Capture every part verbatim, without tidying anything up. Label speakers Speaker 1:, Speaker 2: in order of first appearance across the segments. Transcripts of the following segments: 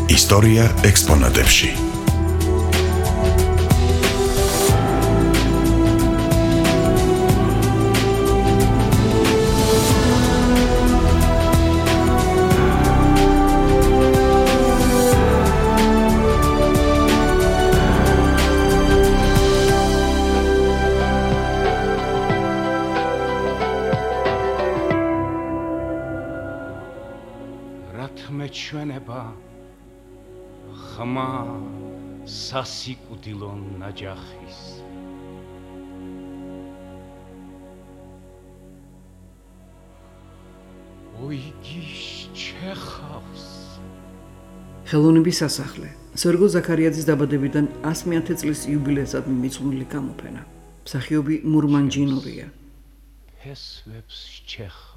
Speaker 1: ისტორია ექსპონატებში.
Speaker 2: მეჩვენება ხმა სასიკვდილო ნაჯახის ოიგის ჩეხავს
Speaker 3: ხელოვნების სასახლე სერგო ზაქარიაძის დაბადებიდან ასმეათე წლის იუბილეისად მიწვნილი გამოფენა მსახიობი მურმანჯინურია
Speaker 2: ფესვებს ჩეხავს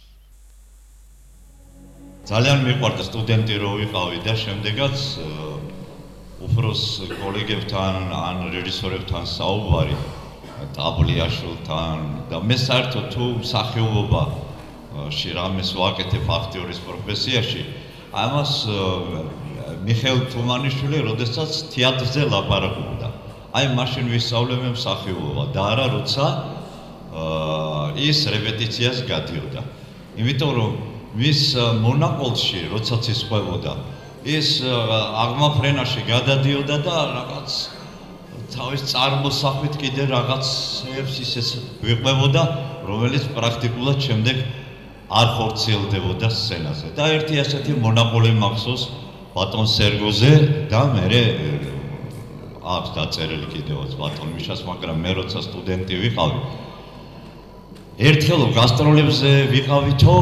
Speaker 4: ძალიან მიყვარდა სტუდენტი რო ვიყავი და შემდეგაც უფროს კოლეგებთან ან რეჟისორებთან საუბარი ტაბლიაშვილთან და მე საერთოდ თუ მსახიობობაში რამეს ვაკეთებ აქტიორის პროფესიაში ამას მიხეილ თუმანიშვილი როდესაც თეატრზე ლაპარაკობდა აი მაშინ ვისწავლე მე მსახიობობა და არა როცა ის რეპეტიციას გადიოდა იმიტომ რომ მის მონაყოლში როდესაც ის ყვებოდა ის აღმაფრენაში გადადიოდა და რაღაც თავის წარმოსახვით კიდე რაღაცებს ისე ვიყვებოდა რომელიც პრაქტიკულად შემდეგ არ ხორციელდებოდა სცენაზე და ერთი ასეთი მონაყოლი მახსოვს ბატონ სერგოზე და მე აქვს დაწერილი კიდევაც ბატონ მიშას მაგრამ მე როცა სტუდენტი ვიყავი ერთხელ გასტროლებზე ვიყავითო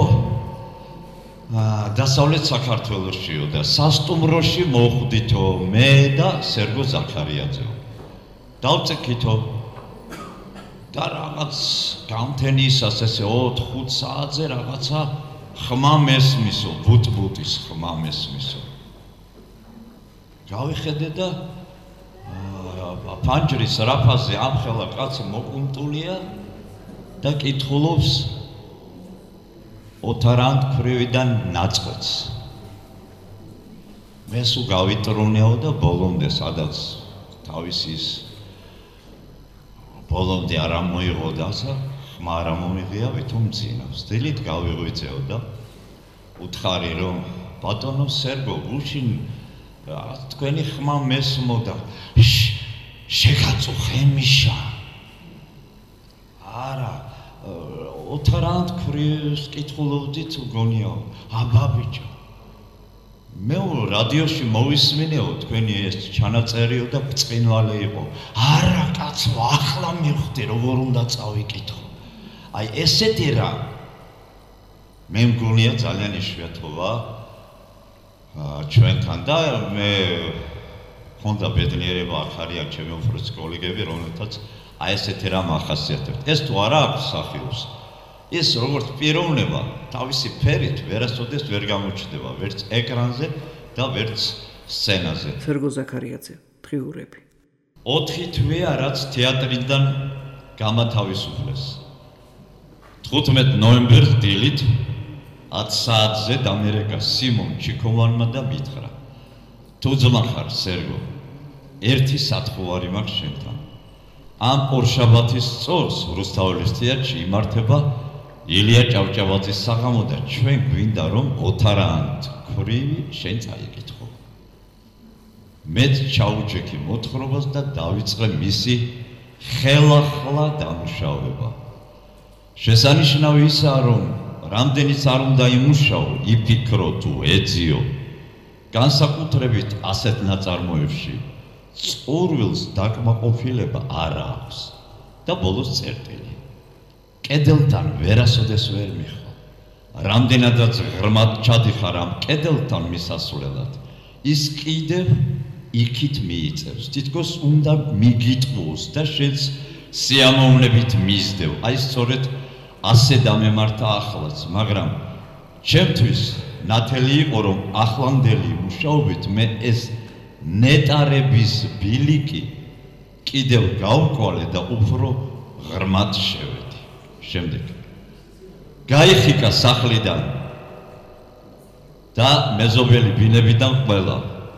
Speaker 4: დასავლეთ საქართველოსშიო და სასტუმროში მოხვდითო მე და სერგო ზაქარიაძეო დავწეკითო და რაღაც გამთენისას ესე ოთხ-ხუთ საათზე რაღაცა ხმა მესმისო ბუტბუტის ხმა მესმისო გავიხედე და ფანჯრის რაფაზე ამხელა კაცი მოკუნტულია და კითხულობს ოთარანთ ქვრივიდან ნაწყვეტს მე სულ გავიტრუნეო და ბოლომდე სადაც თავის ის ბოლომდე არ ამოიღო და ხმა არ ამომიღია ვითომ მძინავს დილით გავიღვიძეო და უთხარი რომ ბატონო სერგო გუშინ თქვენი ხმა მესმოდა შეგაწუხე მიშა არა ოთარანთ ქვრივს კითხულობდი თუ გონიო აბა ბიჭო მე რადიოში მოვისმინეო თქვენი ეს ჩანაწერიო და ბწყინვალე იყო არა კაცო ახლა მივხვდი როგორ უნდა წავიკითხო აი ესეთი რა მე მგონია ძალიან იშვიათობა ჩვენთან და მე ხონდა ბედნიერება აქ არიან ჩემი უფროსი კოლეგები რომელთაც აი ესეთი რამ ახასიათებთ ეს თუ არა აქვს მსახიობს ის როგორც პიროვნება თავისი ფერით ვერასოდეს ვერ გამოჩნდება ვერც ეკრანზე და ვერც სცენაზე
Speaker 3: სერგო ზაქარიაძე დღიურები
Speaker 4: ოთხი თვეა რაც თეატრიდან გამათავისუფლეს თხუთმეტ ნოემბერს დილით ათ საათზე დამერეკა სიმონ ჩიქოვანმა და მითხრა თუ ძმა ხარ სერგო ერთი სათხოვარი მაქვს შენთან ამ ორშაბათის სწორს რუსთაველის თეატრში იმართება ილია ჭავჭავაძის საღამო და ჩვენ გვინდა რომ ოთარანთ ქვრივი შენ წაიკითხო მეც ჩაუჯექი მოთხრობას და დავიწყე მისი ხელახლა დამუშავება შესანიშნავი ისაა რომ რამდენიც არ უნდა იმუშაო იფიქრო თუ ეძიო განსაკუთრებით ასეთ ნაწარმოებში წყურვილს დაკმაყოფილება არ აქვს და ბოლოს წერტილი კედელთან ვერასოდეს ვერ მიხვალ რამდენადაც ღრმად ჩადიხარ ამ კედელთან მისასვლელად ის კიდევ იქით მიიწევს თითქოს უნდა მიგიტყუოს და შენს სიამოვნებით მისდევ აი სწორედ ასე დამემართა ახლაც მაგრამ ჩემთვის ნათელი იყო რომ ახლანდელი მუშაობით მე ეს ნეტარების ბილიკი კიდევ გავკვალე და უფრო ღრმად შევედი. შემდეგ გაიხიკა სახლიდან და მეზობელი ბინებიდან ყველა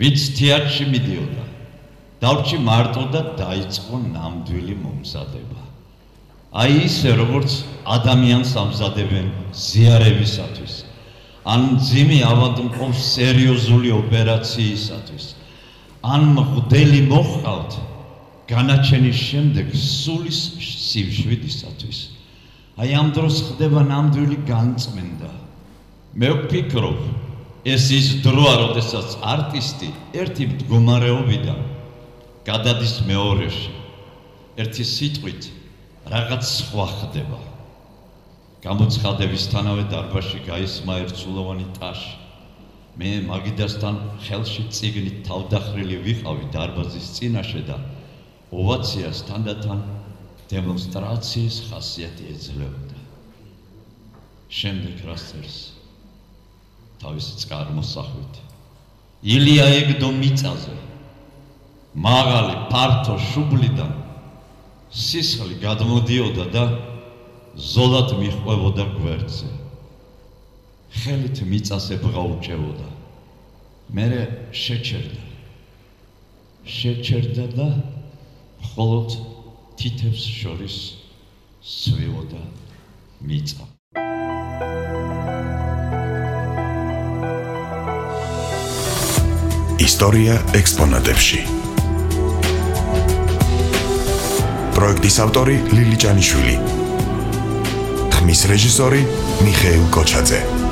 Speaker 4: ვინც თეატრში მიდიოდა, დავრჩი მარტო და დაიწყო ნამდვილი მომზადება. აი ისე, როგორც ადამიანს ამზადებენ ზიარებისათვის, ან მძიმე ავადმყოფს სერიოზული ოპერაციისათვის, ან მღვდელი მოჰყავთ განაჩენის შემდეგ სულის სივშვიდისათვის. აი ამ დროს ხდება ნამდვილი განწმენდა. მე ვფიქრობ, ეს ის დროა, როდესაც არტისტი ერთი მდგომარეობიდან გადადის მეორეში, ერთი სიტყვით რაღაც სხვა ხდება. გამოცხადებისთანავე დარბაზში გაისმა ერთსულოვანი ტაში. მე მაგიდასთან ხელში წიგნით თავდახრილი ვიყავი დარბაზის წინაშე და ოვაციას თანდათან დემონსტრაციის ხასიათი ეძლეოდა. შემდეგ რას წერს? თავისი წყარმოსახვით. ილია ეგდო მიწაზე. მაღალი ფართო შუბლიდან სისხლი გადმოდიოდა და ზოლად მიჰყვებოდა გვერდზე. ხელით მიწას ებღაუჭებოდა. მერე შეჩერდა. შეჩერდა და მხოლოდ თითებს შორის სვივოდა მიწა.
Speaker 1: ისტორია ექსპონატებში. პროექტის ავტორი ლილი ჭანიშვილი. ხმის რეჟისორი მიხეილ კოჩაძე.